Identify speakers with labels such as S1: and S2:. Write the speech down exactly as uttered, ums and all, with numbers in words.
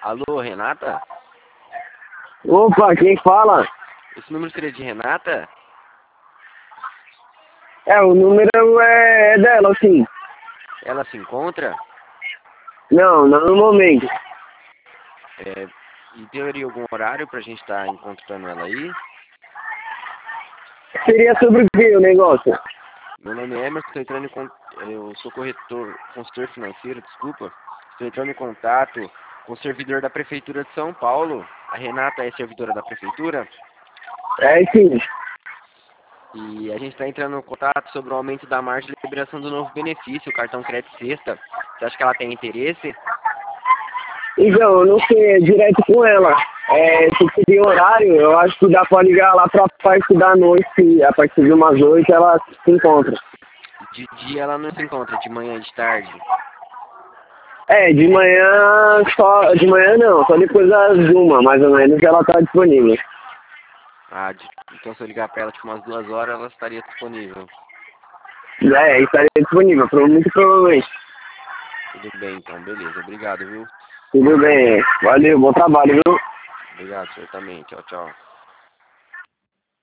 S1: Alô, Renata?
S2: Opa, quem fala?
S1: Esse número seria de Renata?
S2: É, o número é dela, sim.
S1: Ela se encontra?
S2: Não, não no momento.
S1: É, e teria algum horário pra gente estar encontrando ela aí?
S2: Seria sobre o que o negócio?
S1: Meu nome é Emerson, estou entrando em con... eu sou corretor, consultor financeiro, desculpa. Estou entrando em contato com o servidor da Prefeitura de São Paulo. A Renata é servidora da Prefeitura?
S2: É, sim.
S1: E a gente está entrando em contato sobre o aumento da margem de liberação do novo benefício, o cartão crédito sexta. Você acha que ela tem interesse?
S2: Então, eu não sei, é direto com ela. É, se pedir horário, eu acho que dá pra ligar lá pra parte da noite, a partir de umas oito ela se encontra.
S1: De dia ela não se encontra, de manhã e de tarde.
S2: É, de manhã só. De manhã não, só depois das uma, mais ou menos, ela tá disponível.
S1: Ah, de... então se eu ligar para ela tipo umas duas horas, ela estaria disponível.
S2: É, estaria disponível, muito provavelmente.
S1: Tudo bem, então, beleza. Obrigado, viu?
S2: Tudo bem, valeu, bom trabalho, viu?
S1: Obrigado, senhor, também. Tchau, tchau.